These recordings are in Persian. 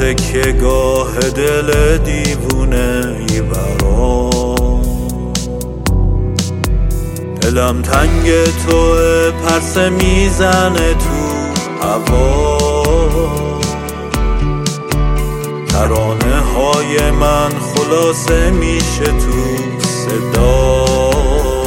تکیه گاه دل دیوونه ای برام. دلم تنگ توه، پرسه میزنه تو هوا. ترانه های من خلاصه میشه تو صدات.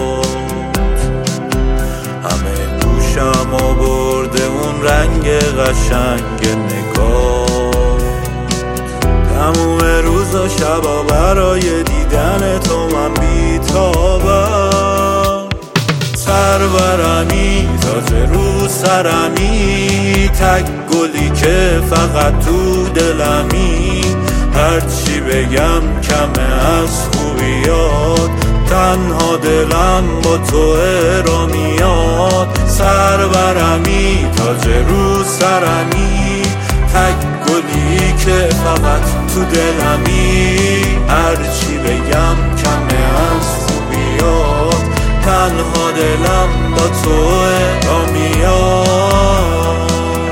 همه گوشم آورده اون رنگ قشنگ نگاه. تموم روز و شبا برای دیدن تو من بیتابم. سرورمی تاج رو سرمی، تک گلی که فقط تو دلمی. هرچی بگم کمه از خوبیات، تنها دلم با تو را میاد. سرورمی تاج رو سرمی، تک گلی که فقط تو دلمی. هرچی بگم کمه از خوبیات، تنها دلم با تو را میاد.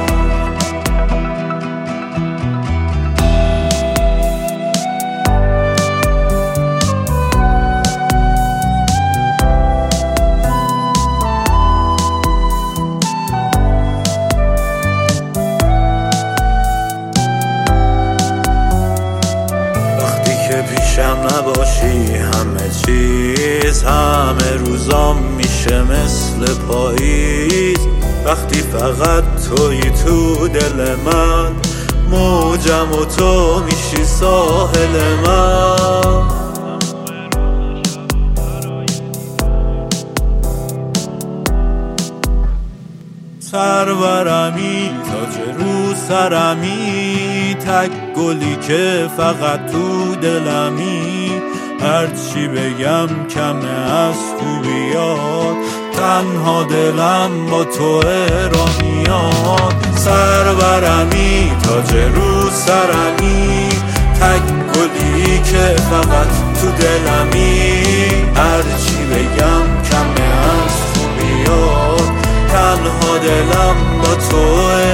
وقتی که پیشم نباشی همه چیز، همه روزام میشه مثل پاییز. وقتی فقط تویی تو دل من، موجم و تو میشی ساحل من. سرورمی تاج رو سرمی، تک گلی که فقط تو دلمی. هرچی بگم کمه از خوبیات، تنها دلم با تو را میاد. سرورمی تاج رو سرمی، تک گلی که فقط تو دلمی. هرچی بگم کمه از خوبیات، تنها دلم با تو